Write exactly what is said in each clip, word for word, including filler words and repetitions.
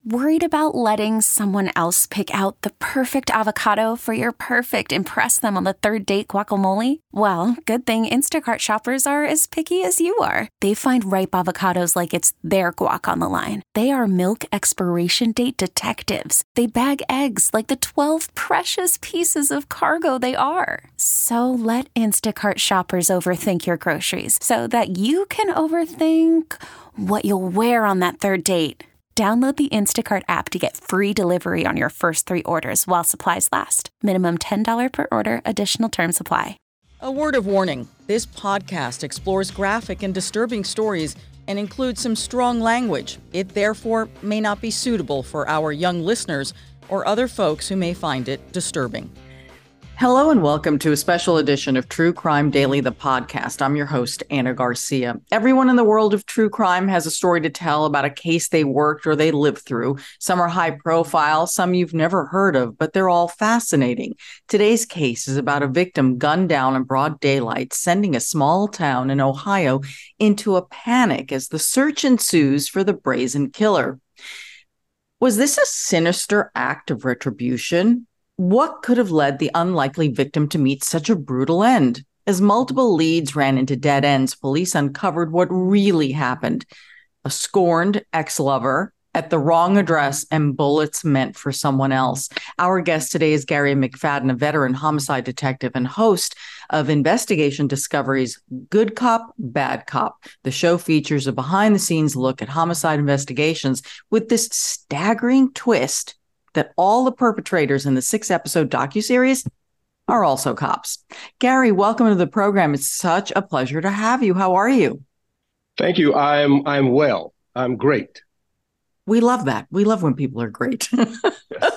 Worried about letting someone else pick out the perfect avocado for your perfect impress them on the third date guacamole? Well, good thing Instacart shoppers are as picky as you are. They find ripe avocados like it's their guac on the line. They are milk expiration date detectives. They bag eggs like the twelve precious pieces of cargo they are. So let Instacart shoppers overthink your groceries so that you can overthink what you'll wear on that third date. Download the Instacart app to get free delivery on your first three orders while supplies last. Minimum ten dollars per order. Additional terms apply. A word of warning. This podcast explores graphic and disturbing stories and includes some strong language. It therefore may not be suitable for our young listeners or other folks who may find it disturbing. Hello and welcome to a special edition of True Crime Daily, the podcast. I'm your host, Anna Garcia. Everyone in the world of true crime has a story to tell about a case they worked or they lived through. Some are high profile, some you've never heard of, but they're all fascinating. Today's case is about a victim gunned down in broad daylight, sending a small town in Ohio into a panic as the search ensues for the brazen killer. Was this a sinister act of retribution? What could have led the unlikely victim to meet such a brutal end? As multiple leads ran into dead ends, police uncovered what really happened. A scorned ex-lover at the wrong address and bullets meant for someone else. Our guest today is Gary McFadden, a veteran homicide detective and host of Investigation Discovery's Good Cop, Bad Cop. The show features a behind-the-scenes look at homicide investigations with this staggering twist that all the perpetrators in the six-episode docuseries are also cops. Gary, welcome to the program. It's such a pleasure to have you. How are you? Thank you. I'm I'm well. I'm great. We love that. We love when people are great. Yes.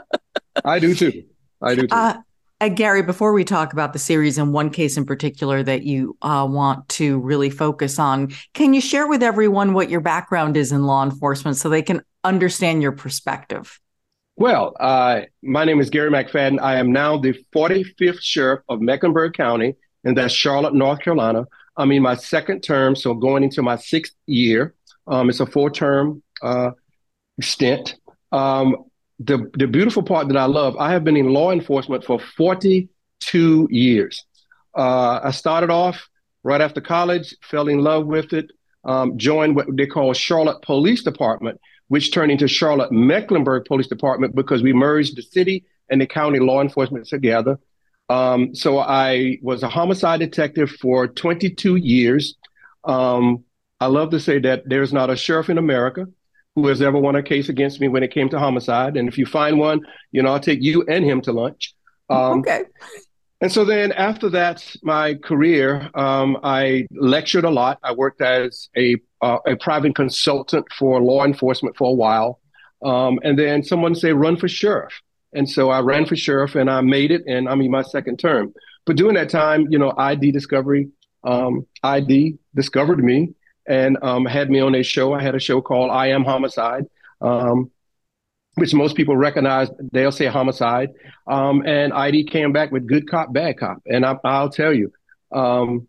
I do too. I do too. Uh, uh, Gary, before we talk about the series and one case in particular that you uh, want to really focus on, can you share with everyone what your background is in law enforcement so they can understand your perspective? Well, uh, my name is Gary McFadden. I am now the forty-fifth sheriff of Mecklenburg County, and that's Charlotte, North Carolina. I'm in my second term, so going into my sixth year. Um, it's a four-term uh, stint. Um, the, the beautiful part that I love, I have been in law enforcement for forty-two years. Uh, I started off right after college, fell in love with it, um, joined what they call Charlotte Police Department, which turned into Charlotte Mecklenburg Police Department because we merged the city and the county law enforcement together. Um, so I was a homicide detective for twenty-two years. Um, I love to say that there's not a sheriff in America who has ever won a case against me when it came to homicide. And if you find one, you know, I'll take you and him to lunch. Um, okay. And so then after that, my career, um, I lectured a lot. I worked as a uh, a private consultant for law enforcement for a while. Um, and then someone say, run for sheriff. And so I ran for sheriff and I made it, and I'm in my second term. But during that time, you know, I D Discovery, um, I D discovered me and um, had me on a show. I had a show called I Am Homicide, um, which most people recognize. They'll say homicide. Um, and I D came back with Good Cop, Bad Cop. And I, I'll tell you, um,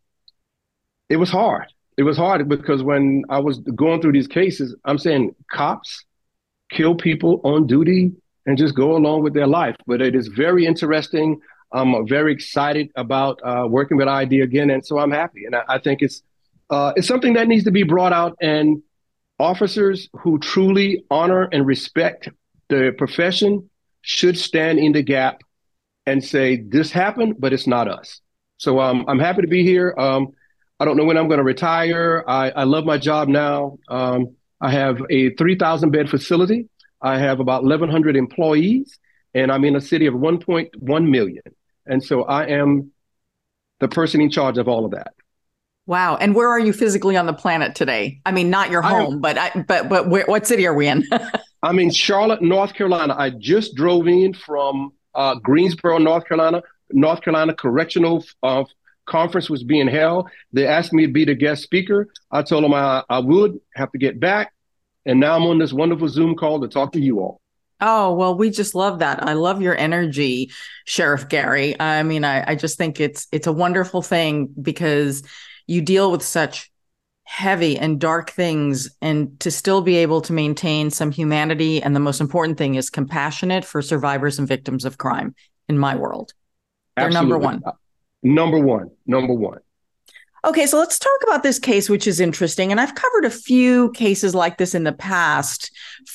it was hard. It was hard because when I was going through these cases, I'm saying cops kill people on duty and just go along with their life. But it is very interesting. I'm very excited about uh, working with I D again. And so I'm happy. And I, I think it's uh, it's something that needs to be brought out. And officers who truly honor and respect the profession should stand in the gap and say, this happened, but it's not us. So um, I'm happy to be here. Um, I don't know when I'm going to retire. I, I love my job now. Um, I have a three thousand bed facility. I have about eleven hundred employees, and I'm in a city of one point one million. And so I am the person in charge of all of that. Wow. And where are you physically on the planet today? I mean, not your home, am, but I, but but where, what city are we in? I'm in Charlotte, North Carolina. I just drove in from uh, Greensboro, North Carolina. North Carolina Correctional uh, Conference was being held. They asked me to be the guest speaker. I told them I, I would have to get back. And now I'm on this wonderful Zoom call to talk to you all. Oh, well, we just love that. I love your energy, Sheriff Gary. I mean, I, I just think it's it's a wonderful thing because you deal with such heavy and dark things, and to still be able to maintain some humanity. And the most important thing is compassionate for survivors and victims of crime in my world. They're Absolutely. number one. Number one. Number one. Okay, so let's talk about this case, which is interesting. And I've covered a few cases like this in the past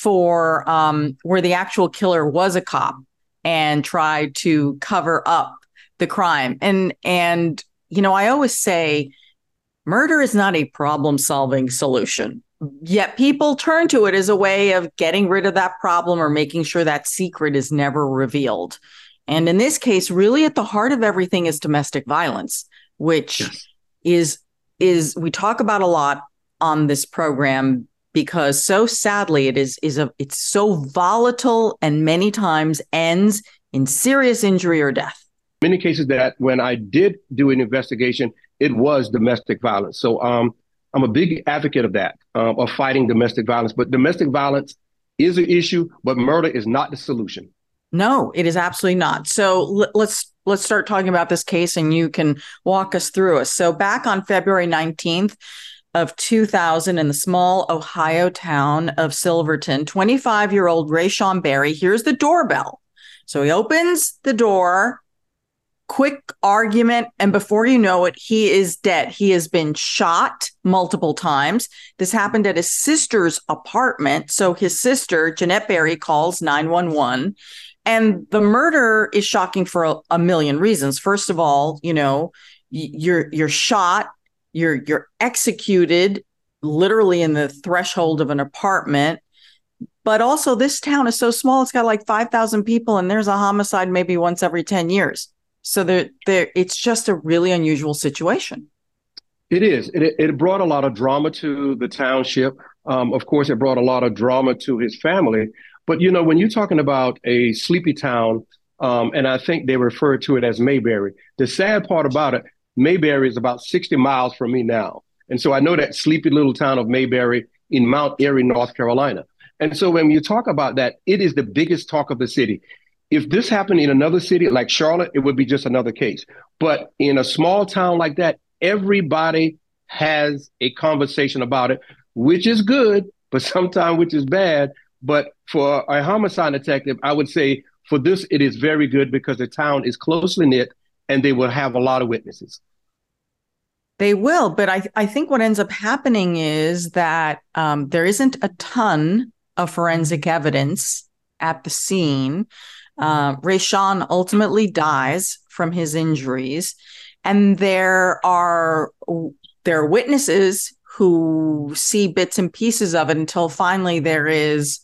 for um, where the actual killer was a cop and tried to cover up the crime. And, and you know, I always say murder is not a problem-solving solution, yet people turn to it as a way of getting rid of that problem or making sure that secret is never revealed. And in this case, really at the heart of everything is domestic violence, which yes. is, is we talk about a lot on this program because so sadly it is, is a, it's so volatile and many times ends in serious injury or death. Many cases that when I did do an investigation, it was domestic violence. So um, I'm a big advocate of that, uh, of fighting domestic violence. But domestic violence is an issue, but murder is not the solution. No, it is absolutely not. So l- let's let's start talking about this case, and you can walk us through it. So back on February nineteenth of two thousand in the small Ohio town of Silverton, twenty-five-year-old Rashawn Berry hears the doorbell. So he opens the door. Quick argument, and before you know it, he is dead. He has been shot multiple times. This happened at his sister's apartment. So his sister, Jeanette Berry, calls nine one one. And the murder is shocking for a, a million reasons. First of all, you know, you're you're shot, you're you're executed literally in the threshold of an apartment. But also, this town is so small, it's got like five thousand people, and there's a homicide maybe once every ten years. So there, there, it's just a really unusual situation. It is. It, it brought a lot of drama to the township. Um, of course, it brought a lot of drama to his family. But, you know, when you're talking about a sleepy town, um, and I think they refer to it as Mayberry, the sad part about it, Mayberry is about sixty miles from me now. And so I know that sleepy little town of Mayberry in Mount Airy, North Carolina. And so when you talk about that, it is the biggest talk of the city. If this happened in another city like Charlotte, it would be just another case. But in a small town like that, everybody has a conversation about it, which is good, but sometimes which is bad. But for a homicide detective, I would say for this, it is very good because the town is closely knit and they will have a lot of witnesses. They will. But I, I think what ends up happening is that um, there isn't a ton of forensic evidence at the scene. Uh, Rashawn ultimately dies from his injuries, and there are there are witnesses who see bits and pieces of it until finally there is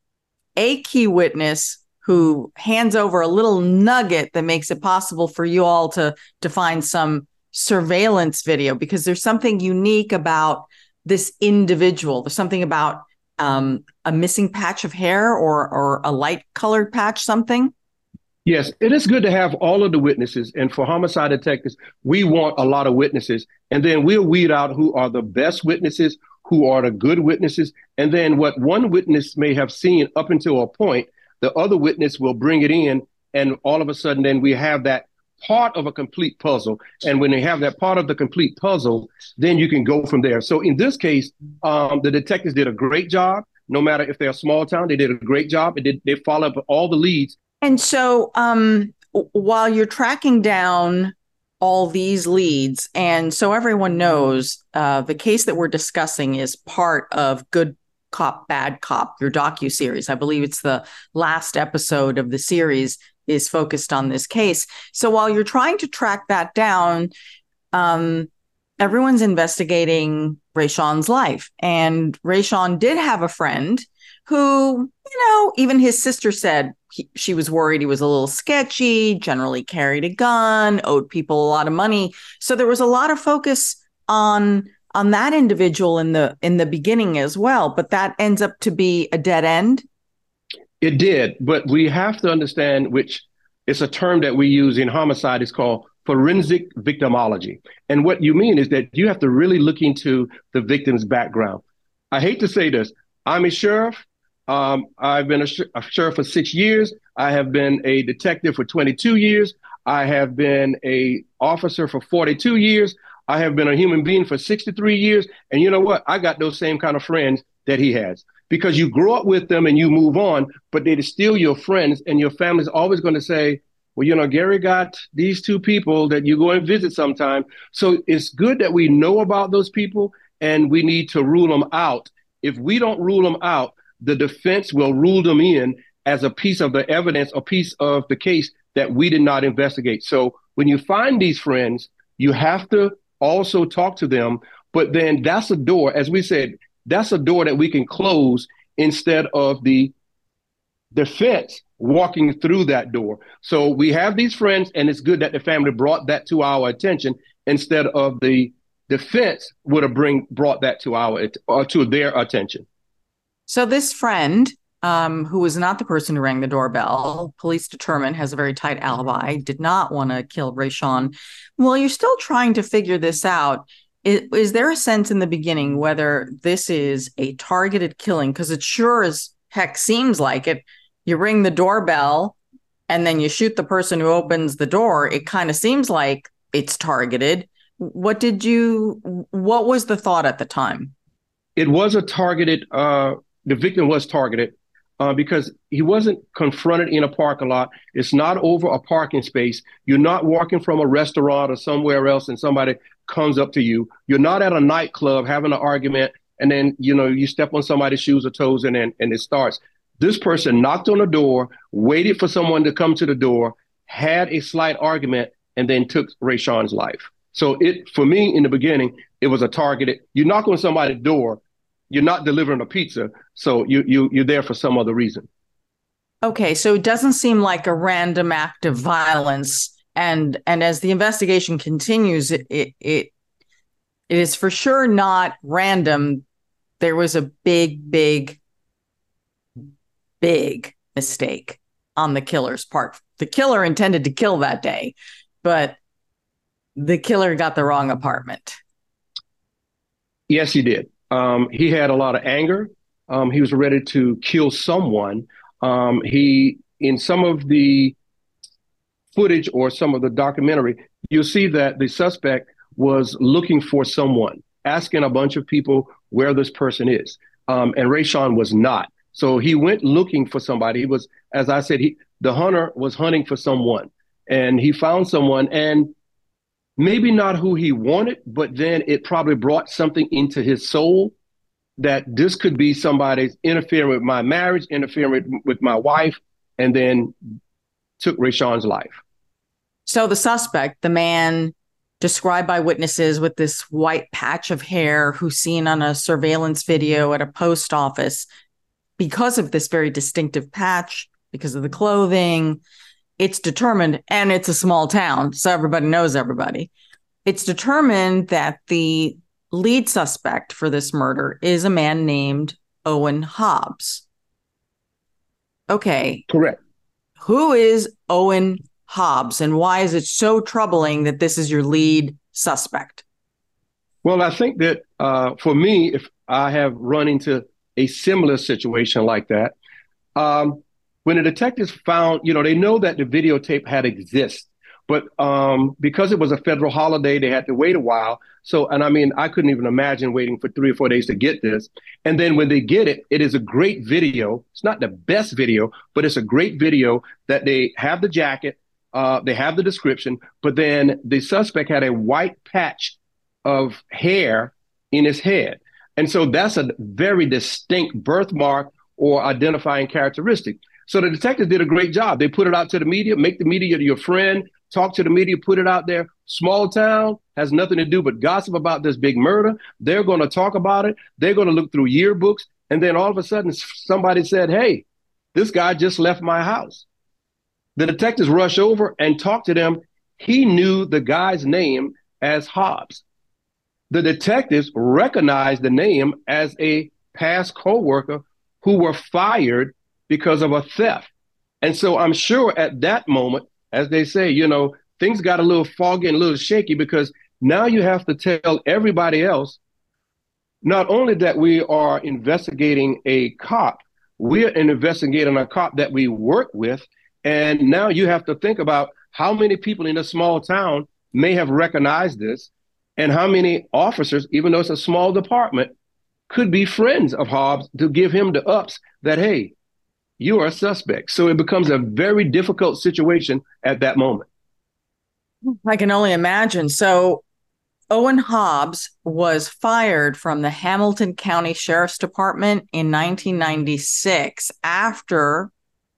a key witness who hands over a little nugget that makes it possible for you all to to find some surveillance video, because there's something unique about this individual. There's something about Um, a missing patch of hair or or a light colored patch, something? Yes, it is good to have all of the witnesses. And for homicide detectives, we want a lot of witnesses. And then we'll weed out who are the best witnesses, who are the good witnesses. And then what one witness may have seen up until a point, the other witness will bring it in. And all of a sudden, then we have that part of a complete puzzle. And when they have that part of the complete puzzle, then you can go from there. So in this case, um, the detectives did a great job. No matter if they're a small town, they did a great job. They did, they followed up all the leads. And so um, while you're tracking down all these leads, and so everyone knows, uh, the case that we're discussing is part of Good Cop, Bad Cop, your docuseries. I believe it's the last episode of the series is focused on this case. So while you're trying to track that down, um, everyone's investigating Rashawn's life. And Rashawn did have a friend who, you know, even his sister said he, she was worried he was a little sketchy, generally carried a gun, owed people a lot of money. So there was a lot of focus on on that individual in the in the beginning as well. But that ends up to be a dead end. It did, but we have to understand, which is a term that we use in homicide, is called forensic victimology. And what you mean is that you have to really look into the victim's background. I hate to say this. I'm a sheriff. Um, I've been a, sh- a sheriff for six years. I have been a detective for twenty-two years. I have been a officer for forty-two years. I have been a human being for sixty-three years. And you know what? I got those same kind of friends that he has, because you grow up with them and you move on, but they're still your friends, and your family's always going to say, well, you know, Gary got these two people that you go and visit sometime. So it's good that we know about those people, and we need to rule them out. If we don't rule them out, the defense will rule them in as a piece of the evidence, a piece of the case that we did not investigate. So when you find these friends, you have to also talk to them. But then that's a door, as we said, that's a door that we can close instead of the defense walking through that door. So we have these friends, and it's good that the family brought that to our attention instead of the defense would have bring brought that to our or to their attention. So this friend, um, who was not the person who rang the doorbell, police determined has a very tight alibi, did not want to kill Rayshawn. Well, you're still trying to figure this out. Is, is there a sense in the beginning whether this is a targeted killing? Because it sure as heck seems like it. You ring the doorbell and then you shoot the person who opens the door. It kind of seems like it's targeted. What did you, what was the thought at the time? It was a targeted, uh, the victim was targeted uh, because he wasn't confronted in a parking lot. It's not over a parking space. You're not walking from a restaurant or somewhere else and somebody comes up to you. You're not at a nightclub having an argument and then, you know, you step on somebody's shoes or toes and then and it starts. This person knocked on the door, waited for someone to come to the door, had a slight argument, and then took Rayshawn's life. So it, for me, in the beginning, it was a targeted. You knock on somebody's door, you're not delivering a pizza, so you you you're there for some other reason. Okay, so it doesn't seem like a random act of violence, and and as the investigation continues, it it it, it is for sure not random. There was a big, big. big mistake on the killer's part. The killer intended to kill that day, but the killer got the wrong apartment. Yes, he did. Um, he had a lot of anger. Um, he was ready to kill someone. Um, he, in some of the footage or some of the documentary, you'll see that the suspect was looking for someone, asking a bunch of people where this person is. Um, and Rayshawn was not. So he went looking for somebody. He was, as I said, he, the hunter was hunting for someone, and he found someone, and maybe not who he wanted, but then it probably brought something into his soul that this could be somebody interfering with my marriage, interfering with, with my wife, and then took Rayshawn's life. So the suspect, the man described by witnesses with this white patch of hair who's seen on a surveillance video at a post office, because of this very distinctive patch, because of the clothing, it's determined, and it's a small town, so everybody knows everybody. It's determined that the lead suspect for this murder is a man named Owen Hobbs. Okay. Correct. Who is Owen Hobbs, and why is it so troubling that this is your lead suspect? Well, I think that uh, for me, if I have run into a similar situation like that. Um, when the detectives found, you know, they know that the videotape had exist, but um, because it was a federal holiday, they had to wait a while. So, and I mean, I couldn't even imagine waiting for three or four days to get this. And then when they get it, it is a great video. It's not the best video, but it's a great video that they have the jacket, uh, they have the description, but then the suspect had a white patch of hair in his head. And so that's a very distinct birthmark or identifying characteristic. So the detectives did a great job. They put it out to the media, make the media your friend, talk to the media, put it out there. Small town has nothing to do but gossip about this big murder. They're going to talk about it. They're going to look through yearbooks. And then all of a sudden, somebody said, hey, this guy just left my house. The detectives rush over and talk to them. He knew the guy's name as Hobbs. The detectives recognized the name as a past coworker who were fired because of a theft. And so I'm sure at that moment, as they say, you know, things got a little foggy and a little shaky, because now you have to tell everybody else, not only that we are investigating a cop, we're investigating a cop that we work with. And now you have to think about how many people in a small town may have recognized this. And how many officers, even though it's a small department, could be friends of Hobbs to give him the ups that, hey, you are a suspect. So it becomes a very difficult situation at that moment. I can only imagine. So Owen Hobbs was fired from the Hamilton County Sheriff's Department in nineteen ninety-six after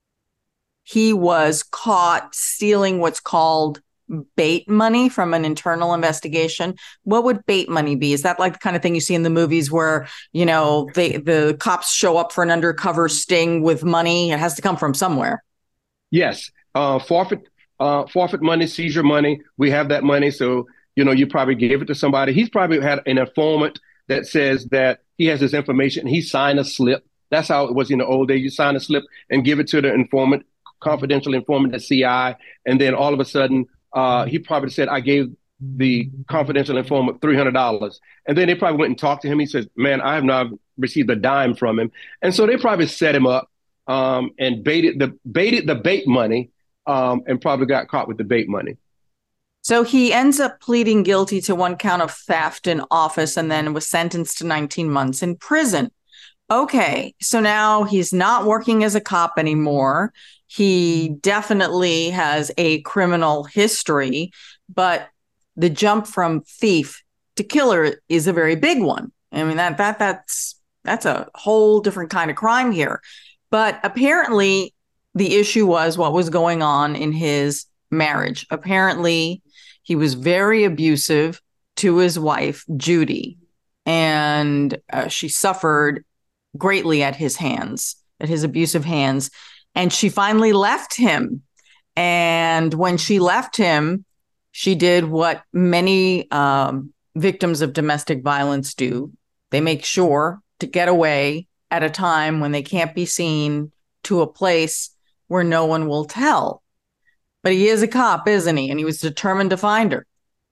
he was caught stealing what's called bait money from an internal investigation. What would bait money be? Is that like the kind of thing you see in the movies where, you know, they, the cops show up for an undercover sting with money? It has to come from somewhere. Yes. Uh, forfeit, uh, forfeit money, seizure money. We have that money. So, you know, you probably gave it to somebody. He's probably had an informant that says that he has this information. He signed a slip. That's how it was in the old days. You sign a slip and give it to the informant, confidential informant, the C I. And then all of a sudden, Uh, he probably said, I gave the confidential informant three hundred dollars. And then they probably went and talked to him. He says, man, I have not received a dime from him. And so they probably set him up um, and baited the baited the bait money um, and probably got caught with the bait money. So he ends up pleading guilty to one count of theft in office and then was sentenced to nineteen months in prison. Okay, so now he's not working as a cop anymore. He definitely has a criminal history, but the jump from thief to killer is a very big one. I mean, that that that's that's a whole different kind of crime here. But apparently the issue was what was going on in his marriage. Apparently he was very abusive to his wife, Judy, and uh, she suffered greatly at his hands, at his abusive hands. And she finally left him. And when she left him, she did what many um, victims of domestic violence do. They make sure to get away at a time when they can't be seen, to a place where no one will tell. But he is a cop, isn't he? And he was determined to find her.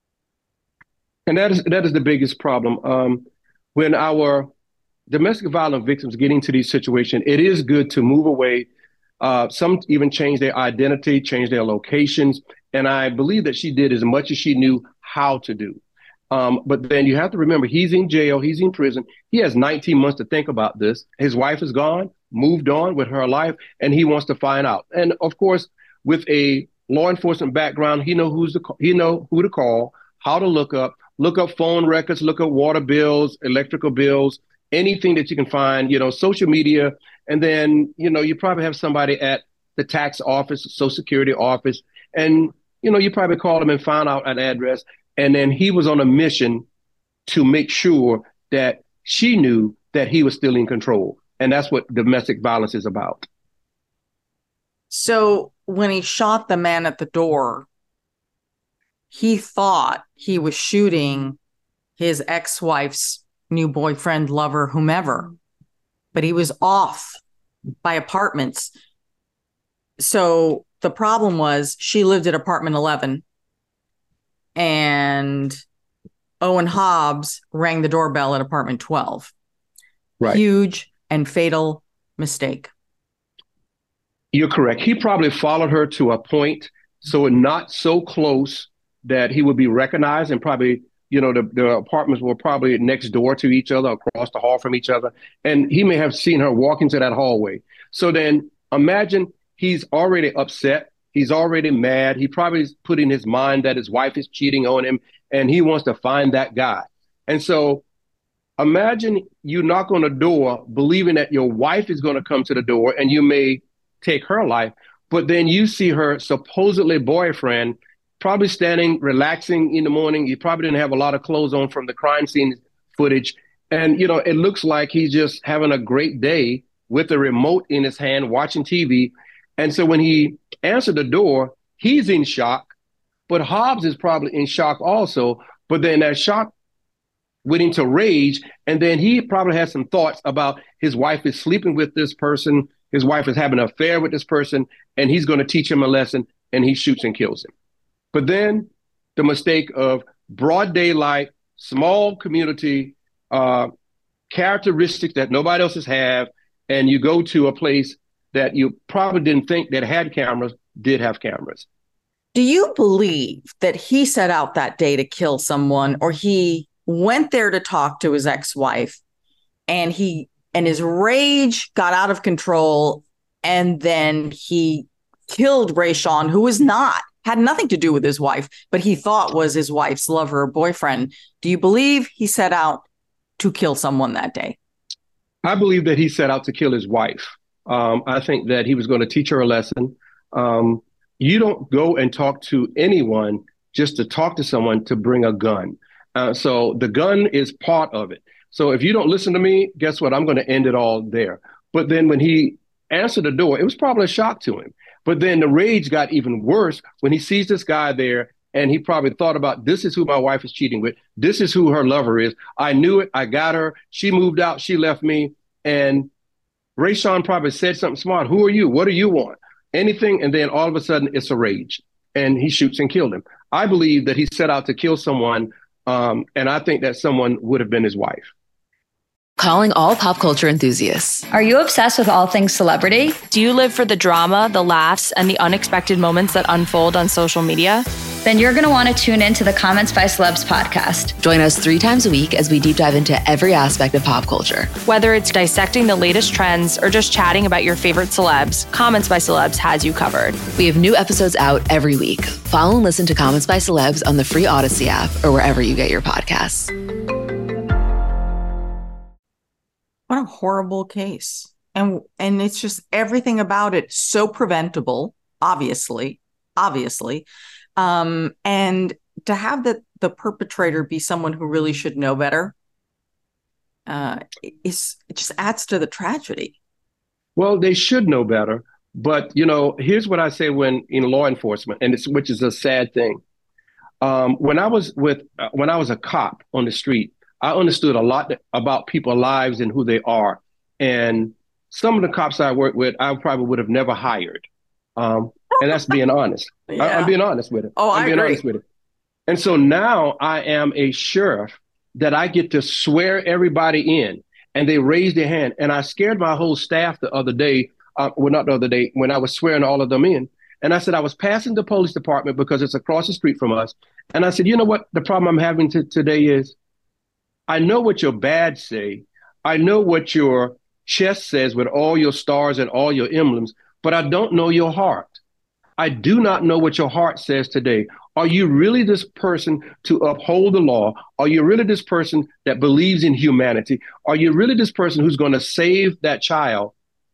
And that is that is the biggest problem. Um, when our domestic violence victims get into these situations, it is good to move away. Uh, some even change their identity, change their locations. And I believe that she did as much as she knew how to do. Um, but then you have to remember, he's in jail, he's in prison. He has nineteen months to think about this. His wife is gone, moved on with her life, and he wants to find out. And of course, with a law enforcement background, he know who's the, he know who to call, how to look up, look up phone records, look up water bills, electrical bills, anything that you can find, you know, social media. And then, you know, you probably have somebody at the tax office, Social Security office, and, you know, you probably called him and found out an address. And then he was on a mission to make sure that she knew that he was still in control. And that's what domestic violence is about. So when he shot the man at the door, he thought he was shooting his ex-wife's new boyfriend, lover, whomever, but he was off by apartments. So the problem was she lived at apartment eleven, and Owen Hobbs rang the doorbell at apartment twelve. Right. Huge and fatal mistake. You're correct. He probably followed her to a point, so not so close that he would be recognized, and probably, you know, the, the apartments were probably next door to each other, across the hall from each other. And he may have seen her walk into that hallway. So then imagine he's already upset. He's already mad. He probably put in his mind that his wife is cheating on him, and he wants to find that guy. And so imagine you knock on the door believing that your wife is going to come to the door and you may take her life, but then you see her supposedly boyfriend probably standing, relaxing in the morning. He probably didn't have a lot of clothes on from the crime scene footage. And, you know, it looks like he's just having a great day with a remote in his hand, watching T V. And so when he answered the door, he's in shock, but Hobbs is probably in shock also. But then that shock went into rage. And then he probably had some thoughts about his wife is sleeping with this person. His wife is having an affair with this person, and he's going to teach him a lesson, and he shoots and kills him. But then the mistake of broad daylight, small community, uh, characteristics that nobody else has have, and you go to a place that you probably didn't think that had cameras, did have cameras. Do you believe that he set out that day to kill someone, or he went there to talk to his ex-wife and he and his rage got out of control and then he killed Rayshawn, who was not, had nothing to do with his wife, but he thought was his wife's lover or boyfriend? Do you believe he set out to kill someone that day? I believe that he set out to kill his wife. Um, I think that he was going to teach her a lesson. Um, you don't go and talk to anyone just to talk to someone to bring a gun. Uh, so the gun is part of it. So if you don't listen to me, guess what? I'm going to end it all there. But then when he answered the door, it was probably a shock to him. But then the rage got even worse when he sees this guy there, and he probably thought about, this is who my wife is cheating with. This is who her lover is. I knew it. I got her. She moved out. She left me. And Rayshawn probably said something smart. Who are you? What do you want? Anything. And then all of a sudden it's a rage, and he shoots and killed him. I believe that he set out to kill someone. Um, and I think that someone would have been his wife. Calling all pop culture enthusiasts. Are you obsessed with all things celebrity? Do you live for the drama, the laughs, and the unexpected moments that unfold on social media? Then you're going to want to tune into the Comments by Celebs podcast. Join us three times a week as we deep dive into every aspect of pop culture. Whether it's dissecting the latest trends or just chatting about your favorite celebs, Comments by Celebs has you covered. We have new episodes out every week. Follow and listen to Comments by Celebs on the free Odyssey app or wherever you get your podcasts. What a horrible case. And and it's just everything about it so preventable, obviously, obviously. Um, and to have the, the perpetrator be someone who really should know better, uh, is, it just adds to the tragedy. Well, they should know better. But, you know, here's what I say when in law enforcement, and it's, which is a sad thing. Um, when I was with uh, when I was a cop on the street, I understood a lot about people's lives and who they are. And some of the cops I worked with, I probably would have never hired. Um, and that's being honest. Yeah. I, I'm being honest with it. Oh, I'm I being agree. honest with it. And so now I am a sheriff that I get to swear everybody in, and they raise their hand. And I scared my whole staff the other day, uh, well, not the other day, when I was swearing all of them in. And I said, I was passing the police department because it's across the street from us. And I said, you know what the problem I'm having t- today is? I know what your badge say. I know what your chest says with all your stars and all your emblems, but I don't know your heart. I do not know what your heart says today. Are you really this person to uphold the law? Are you really this person that believes in humanity? Are you really this person who's going to save that child?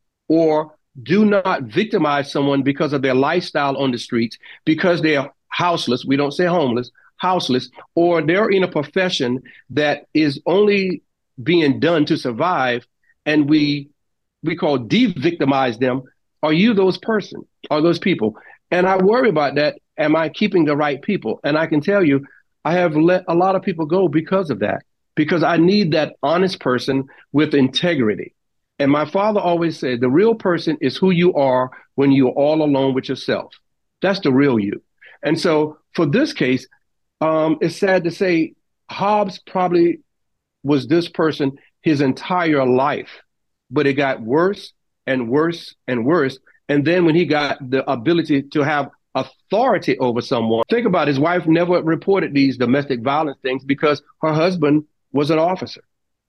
Or do not victimize someone because of their lifestyle on the streets, because they're houseless. We don't say homeless. Houseless, or they're in a profession that is only being done to survive, and we we call de-victimize them. Are you those person? Are those people? And I worry about that. Am I keeping the right people? And I can tell you, I have let a lot of people go because of that, because I need that honest person with integrity. And my father always said, the real person is who you are when you're all alone with yourself. That's the real you. And so for this case, Um, it's sad to say Hobbs probably was this person his entire life, but it got worse and worse and worse. And then when he got the ability to have authority over someone, think about it, his wife never reported these domestic violence things because her husband was an officer.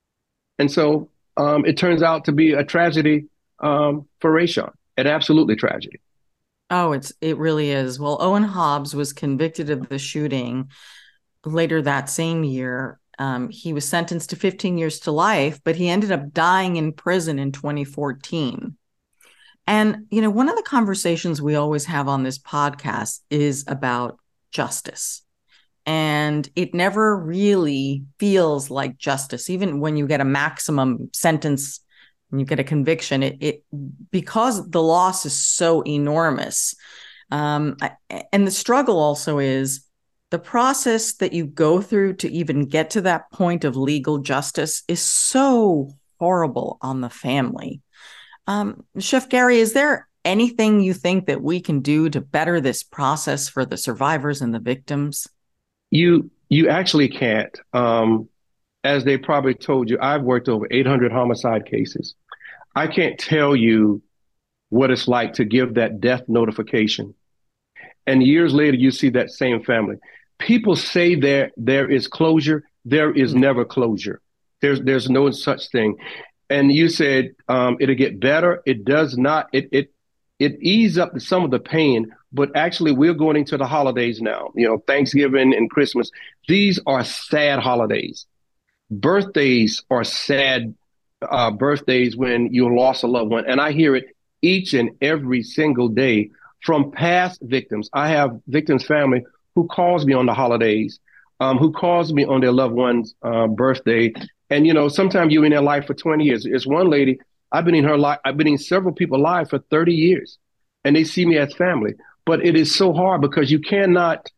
And so um, it turns out to be a tragedy um, for Rayshawn, an absolutely tragedy. Oh, it's it really is. Well, Owen Hobbs was convicted of the shooting later that same year. Um, he was sentenced to fifteen years to life, but he ended up dying in prison in twenty fourteen. And, you know, one of the conversations we always have on this podcast is about justice. And it never really feels like justice, even when you get a maximum sentence and you get a conviction, it, it because the loss is so enormous. Um, and the struggle also is the process that you go through to even get to that point of legal justice is so horrible on the family. Um, Chef Gary, is there anything you think that we can do to better this process for the survivors and the victims? You you actually can't. Um, as they probably told you, I've worked over eight hundred homicide cases. I can't tell you what it's like to give that death notification And years later, you see that same family. People say there there is closure. There is mm-hmm. never closure. There's there's no such thing. And you said um, it'll get better. It does not. It it it ease up some of the pain. But actually, we're going into the holidays now. You know, Thanksgiving and Christmas. These are sad holidays. Birthdays are sad uh, birthdays when you lost a loved one. And I hear it each and every single day from past victims. I have victims' family who calls me on the holidays, um, who calls me on their loved one's uh, birthday. And, you know, sometimes you're in their life for twenty years. It's one lady, I've been in her life, I've been in several people's lives for thirty years, and they see me as family. But it is so hard because you cannot,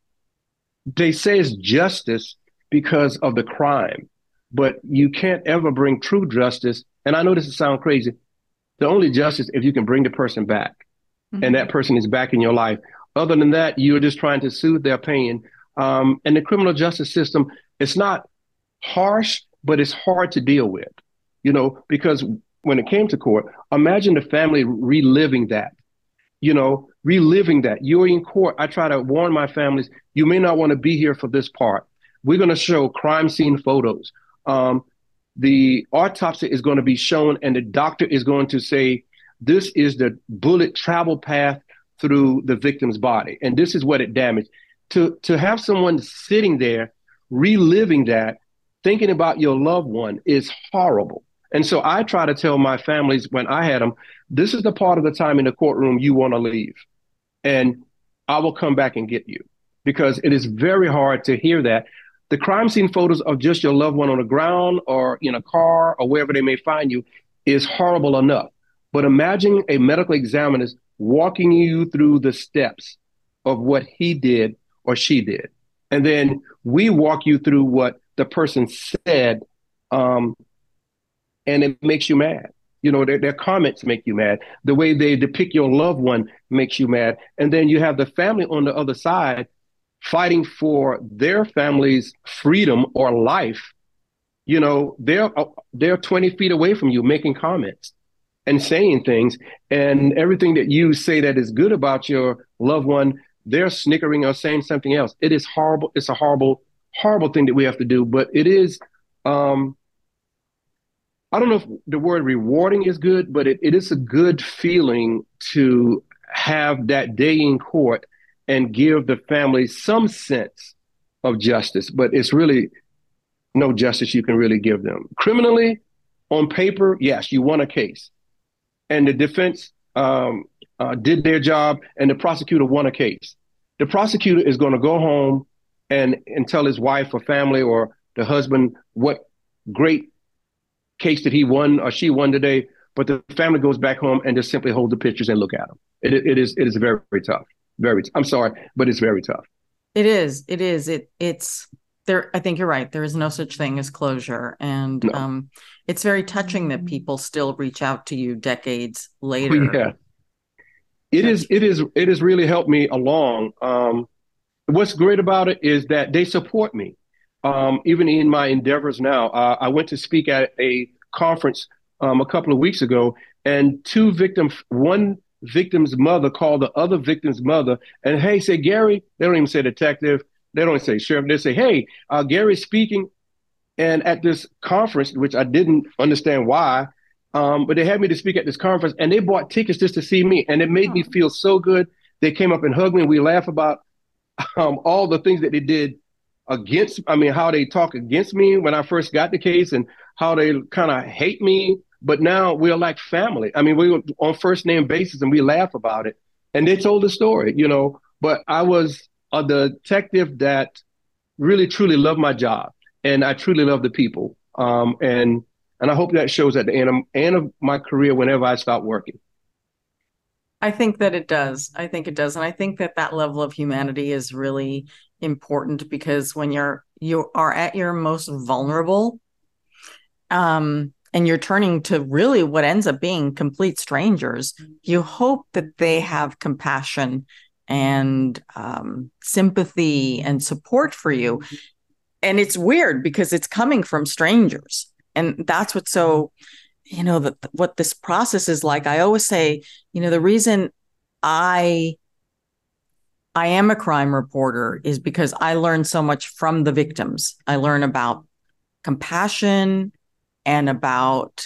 they say it's justice because of the crime, but you can't ever bring true justice. And I know this will sound crazy. The only justice if you can bring the person back, mm-hmm. and that person is back in your life. Other than that, you're just trying to soothe their pain. Um, and the criminal justice system, it's not harsh, but it's hard to deal with, you know, because when it came to court, imagine the family reliving that, you know, reliving that. You're in court. I try to warn my families, you may not want to be here for this part. We're going to show crime scene photos. Um, the autopsy is going to be shown, and the doctor is going to say, this is the bullet travel path through the victim's body, and this is what it damaged. To, to have someone sitting there reliving that, thinking about your loved one is horrible. And so I try to tell my families when I had them, this is the part of the time in the courtroom you want to leave, and I will come back and get you, because it is very hard to hear that. The crime scene photos of just your loved one on the ground or in a car or wherever they may find you is horrible enough. But imagine a medical examiner walking you through the steps of what he did or she did. And then we walk you through what the person said, um, and it makes you mad. You know, their, their comments make you mad. The way they depict your loved one makes you mad. And then you have the family on the other side fighting for their family's freedom or life. You know, they're they're twenty feet away from you making comments and saying things, and everything that you say that is good about your loved one, they're snickering or saying something else. It is horrible. It's a horrible, horrible thing that we have to do, but it is, um, I don't know if the word rewarding is good, but it, it is a good feeling to have that day in court and give the family some sense of justice, but it's really no justice you can really give them. Criminally, on paper, yes, you won a case. And the defense um, uh, did their job, and the prosecutor won a case. The prosecutor is going to go home and, and tell his wife or family or the husband what great case that he won or she won today, but the family goes back home and just simply hold the pictures and look at them. It, it is it is very, very tough. Very, I'm sorry, but it's very tough. It is. It is. It it's there. I think you're right. There is no such thing as closure. And no. um, it's very touching that people still reach out to you decades later. Yeah. It is, it is, it has really helped me along. Um, what's great about it is that they support me, um, even in my endeavors now. Uh, I went to speak at a conference um, a couple of weeks ago, and two victims, one victim's mother called the other victim's mother and, hey, say, Gary, they don't even say detective. They don't say sheriff. They say, hey, uh, Gary's speaking. And at this conference, which I didn't understand why, um, but they had me to speak at this conference, and they bought tickets just to see me. And it made oh. me feel so good. They came up and hugged me, and we laughed about um, all the things that they did against, I mean, how they talk against me when I first got the case and how they kind of hate me. But now we're like family. I mean, we were on first name basis and we laugh about it. And they told the story, you know, but I was a detective that really, truly loved my job. And I truly love the people. Um, and and I hope that shows at the end of, end of my career whenever I stop working. I think that it does. I think it does. And I think that that level of humanity is really important, because when you're you are at your most vulnerable, um, and you're turning to really what ends up being complete strangers, you hope that they have compassion and um, sympathy and support for you. And it's weird because it's coming from strangers. And that's what's so, you know, the, what this process is like. I always say, you know, the reason I I am a crime reporter is because I learn so much from the victims. I learn about compassion and about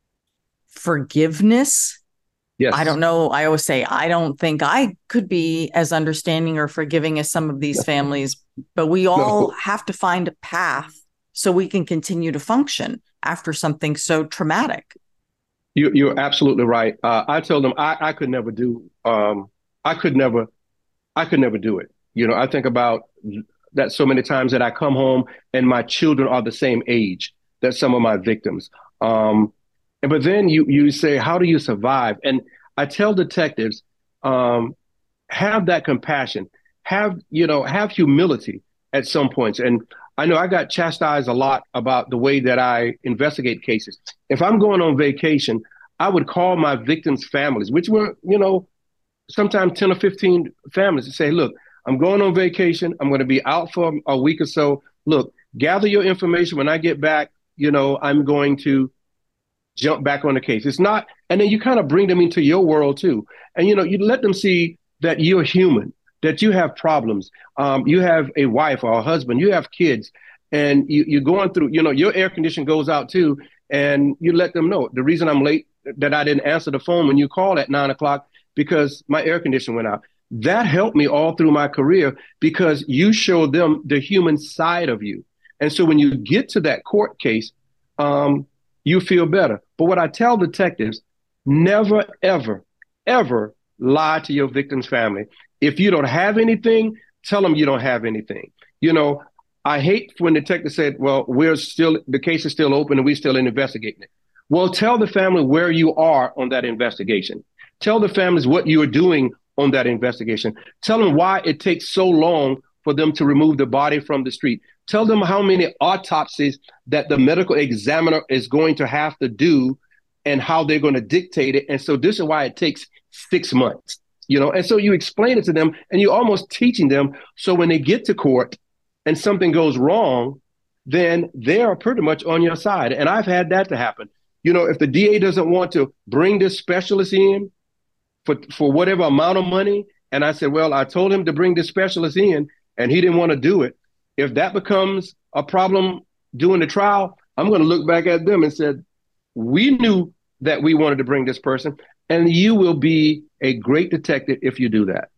forgiveness. Yes. I don't know. I always say, I don't think I could be as understanding or forgiving as some of these families, but we all No. have to find a path so we can continue to function after something so traumatic. You, you're absolutely right. Uh, I told them I, I could never do, um, I could never, I could never do it. You know, I think about that so many times that I come home and my children are the same age that some of my victims. Um, But then you you say, how do you survive? And I tell detectives, um, have that compassion, have, you know, have humility at some points. And I know I got chastised a lot about the way that I investigate cases. If I'm going on vacation, I would call my victims' families, which were, you know, sometimes ten or fifteen families, and say, look, I'm going on vacation. I'm going to be out for a week or so. Look, gather your information. When I get back, you know, I'm going to jump back on the case. It's not, and then you kind of bring them into your world too. And, you know, you let them see that you're human, that you have problems. Um, you have a wife or a husband, you have kids, and you, you're going through, you know, your air condition goes out too. And you let them know the reason I'm late, that I didn't answer the phone when you called at nine o'clock, because my air condition went out. That helped me all through my career because you showed them the human side of you. And so when you get to that court case, um, you feel better. But what I tell detectives, never, ever, ever lie to your victim's family. If you don't have anything, tell them you don't have anything. You know, I hate when detectives said, well, we're still, the case is still open and we're still investigating it. Well, tell the family where you are on that investigation. Tell the families what you are doing on that investigation. Tell them why it takes so long for them to remove the body from the street. Tell them how many autopsies that the medical examiner is going to have to do and how they're going to dictate it. And so this is why it takes six months, you know, and so you explain it to them and you're almost teaching them. So when they get to court and something goes wrong, then they are pretty much on your side. And I've had that to happen. You know, if the D A doesn't want to bring this specialist in for, for whatever amount of money, and I said, well, I told him to bring this specialist in and he didn't want to do it. If that becomes a problem during the trial, I'm going to look back at them and said, we knew that we wanted to bring this person, and you will be a great detective if you do that.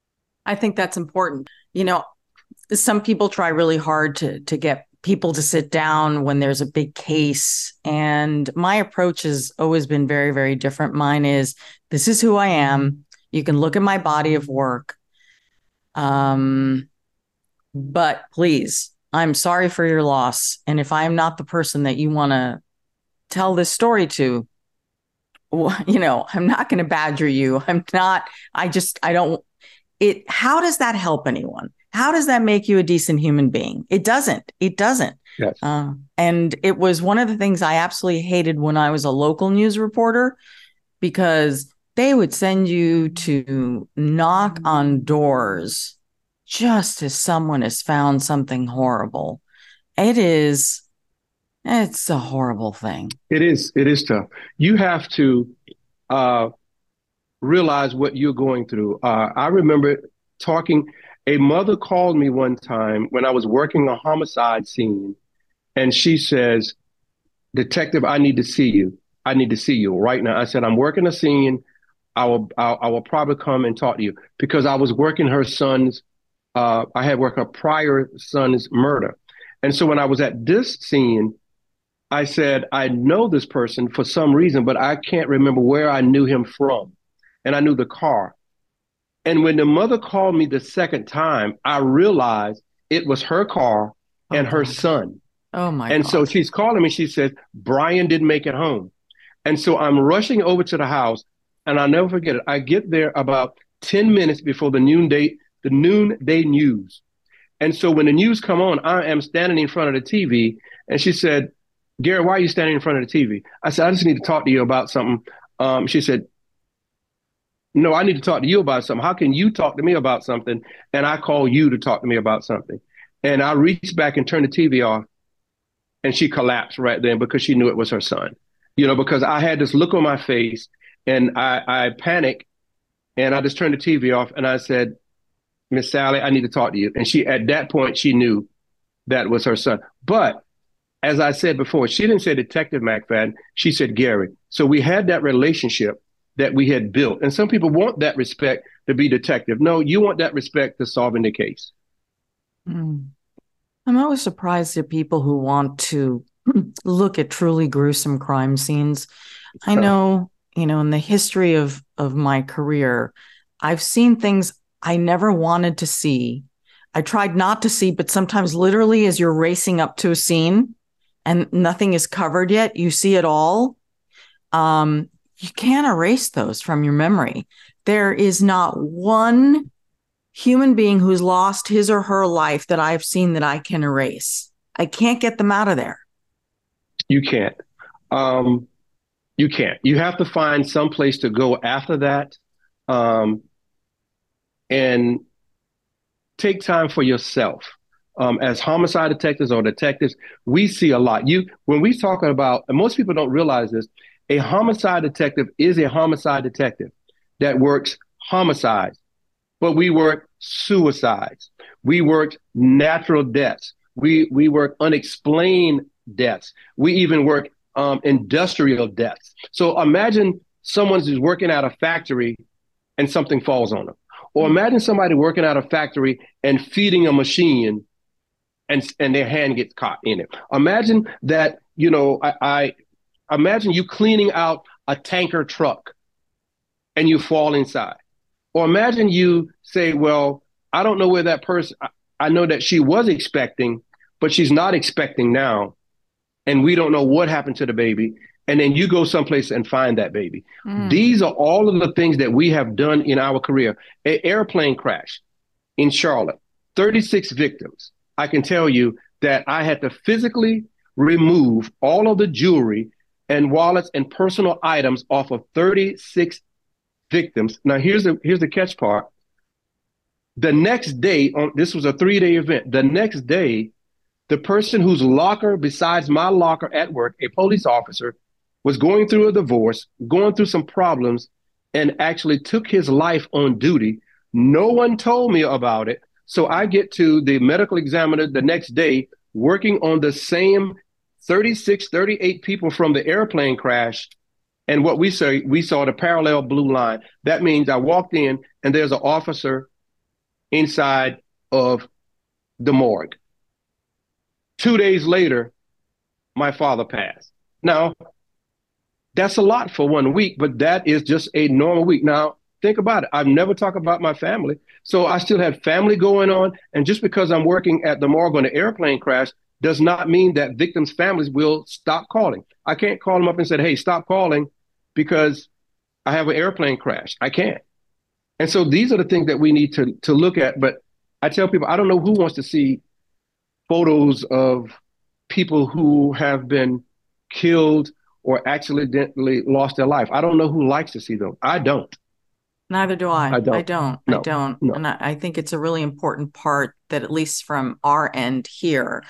I think that's important. You know, some people try really hard to to get people to sit down when there's a big case. And my approach has always been very, very different. Mine is, this is who I am. You can look at my body of work. Um, but please, I'm sorry for your loss. And if I'm not the person that you want to tell this story to, you know, I'm not going to badger you. I'm not, I just, I don't, it, how does that help anyone? How does that make you a decent human being? It doesn't, it doesn't. Yes. Uh, and it was one of the things I absolutely hated when I was a local news reporter, because they would send you to knock on doors just as someone has found something horrible. It is, it's a horrible thing. It is. It is tough. You have to uh, realize what you're going through. Uh, I remember talking, a mother called me one time when I was working a homicide scene, and she says, Detective, I need to see you. I need to see you right now. I said, I'm working a scene. I will, I, I will probably come and talk to you, because I was working her son's, uh, I had worked her prior son's murder. And so when I was at this scene, I said, I know this person for some reason, but I can't remember where I knew him from. And I knew the car. And when the mother called me the second time, I realized it was her car and Oh, her God. son. Oh my And God. so she's calling me. She said, Brian didn't make it home. And so I'm rushing over to the house, and I'll never forget it. I get there about ten minutes before the noonday, the noonday news. And so when the news come on, I am standing in front of the T V, and she said, Gary, why are you standing in front of the T V? I said, I just need to talk to you about something. Um, she said, no, I need to talk to you about something. How can you talk to me about something and I call you to talk to me about something? And I reached back and turned the T V off, and she collapsed right then because she knew it was her son. You know, because I had this look on my face, and I, I panicked, and I just turned the T V off, and I said, Miss Sally, I need to talk to you. And she, at that point, she knew that was her son. But as I said before, she didn't say Detective McFadden. She said Gary. So we had that relationship that we had built. And some people want that respect to be detective. No, you want that respect to solving the case. Mm. I'm always surprised at people who want to look at truly gruesome crime scenes. I know, you know, in the history of, of my career, I've seen things I never wanted to see. I tried not to see, but sometimes literally as you're racing up to a scene and nothing is covered yet, you see it all. Um, you can't erase those from your memory. There is not one human being who's lost his or her life that I've seen that I can erase. I can't get them out of there. You can't. Um, you can't. You have to find some place to go after that, um, and take time for yourself. Um, as homicide detectives or detectives, we see a lot. You, when we talk about, and most people don't realize this, a homicide detective is a homicide detective that works homicides, but we work suicides. We work natural deaths. We we work unexplained deaths. We even work um, industrial deaths. So imagine someone who's working at a factory and something falls on them. Or imagine somebody working at a factory and feeding a machine and, and their hand gets caught in it. Imagine that, you know, I, I imagine you cleaning out a tanker truck and you fall inside. Or imagine you say, well, I don't know where that person, I, I know that she was expecting, but she's not expecting now. And we don't know what happened to the baby. And then you go someplace and find that baby. Mm. These are all of the things that we have done in our career. An airplane crash in Charlotte, thirty-six victims. I can tell you that I had to physically remove all of the jewelry and wallets and personal items off of thirty-six victims. Now, here's the here's the catch part. The next day, on this was a three-day event. The next day, the person whose locker besides my locker at work, a police officer, was going through a divorce, going through some problems, and actually took his life on duty. No one told me about it. So I get to the medical examiner the next day, working on the same thirty-six, thirty-eight people from the airplane crash. And what we say, we saw the parallel blue line. That means I walked in and there's an officer inside of the morgue. Two days later, my father passed. Now, that's a lot for one week, but that is just a normal week. Now, think about it. I've never talked about my family. So I still had family going on. And just because I'm working at the morgue on the airplane crash does not mean that victims' families will stop calling. I can't call them up and say, hey, stop calling because I have an airplane crash. I can't. And so these are the things that we need to, to look at. But I tell people, I don't know who wants to see photos of people who have been killed or accidentally lost their life. I don't know who likes to see them. I don't. Neither do I. I don't. I don't. No. I don't. No. And I, I think it's a really important part that, at least from our end here,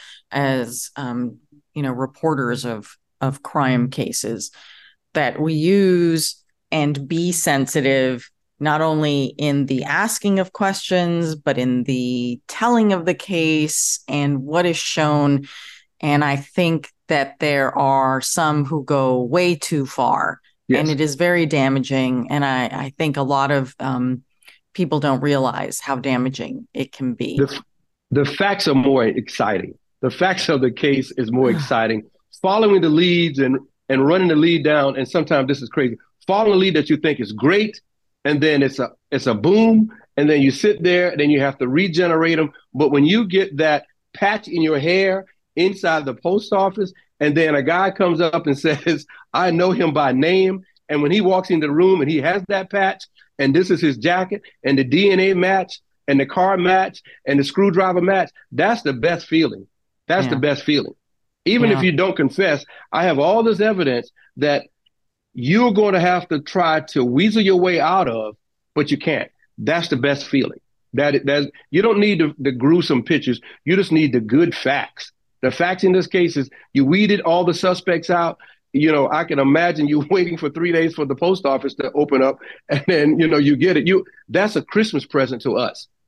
as um, you know, reporters of of crime cases, that we use and be sensitive not only in the asking of questions, but in the telling of the case and what is shown. And I think that there are some who go way too far. Yes. And it is very damaging. And I, I think a lot of um, people don't realize how damaging it can be. The, the facts are more exciting. The facts of the case is more exciting. Following the leads and, and running the lead down, and sometimes this is crazy, following a lead that you think is great, and then it's a it's a boom, and then you sit there, and then you have to regenerate them. But when you get that patch in your hair inside the post office, and then a guy comes up and says, I know him by name. And when he walks into the room and he has that patch, and this is his jacket, and the D N A match, and the car match, and the screwdriver match, that's the best feeling. That's yeah. the best feeling. Even yeah. if you don't confess, I have all this evidence that you're going to have to try to weasel your way out of, but you can't. That's the best feeling. That that's, you don't need the, the gruesome pictures. You just need the good facts. The facts in this case is you weeded all the suspects out. You know, I can imagine you waiting for three days for the post office to open up, and then, you know, you get it. You that's a Christmas present to us.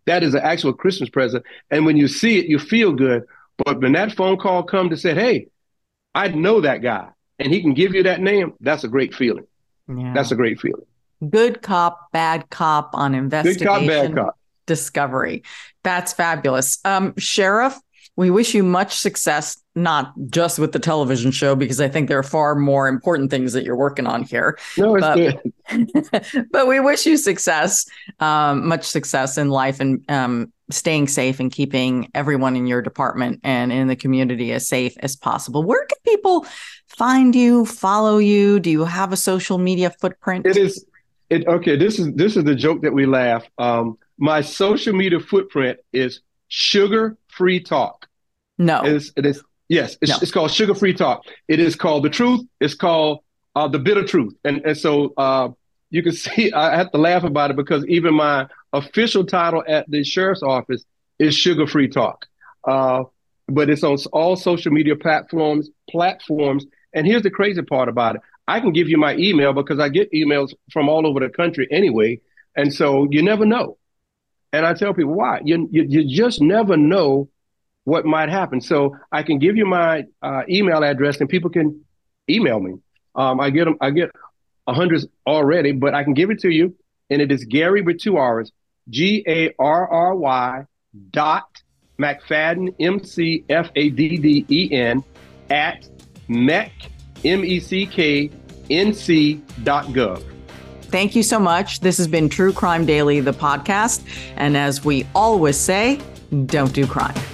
That is an actual Christmas present. And when you see it, you feel good. But when that phone call comes to say, hey, I know that guy and he can give you that name, that's a great feeling. Yeah. That's a great feeling. Good cop, bad cop on investigation. Good cop, bad cop. Discovery. That's fabulous. Um, Sheriff, we wish you much success, not just with the television show, because I think there are far more important things that you're working on here. No, it's but, good. But we wish you success, um, much success in life, and um, staying safe and keeping everyone in your department and in the community as safe as possible. Where can people find you, follow you? Do you have a social media footprint? It is. It, okay, this is this is the joke that we laugh. Um, my social media footprint is Sugar Free Talk. No, it is. It is yes, it's, no. it's called Sugar Free Talk. It is called The Truth. It's called uh, The Bitter Truth. And and so uh, you can see I have to laugh about it because even my official title at the sheriff's office is Sugar Free Talk. Uh, but it's on all social media platforms. Platforms. And here's the crazy part about it. I can give you my email because I get emails from all over the country anyway. And so you never know. And I tell people why. You, you, you just never know what might happen. So I can give you my uh, email address and people can email me. Um, I get them, I get hundreds already, but I can give it to you. And it is Gary with two R's, G A R R Y dot McFadden, M C F A D D E N, at Mec, M E C K N C dot gov. Thank you so much. This has been True Crime Daily, the podcast. And as we always say, don't do crime.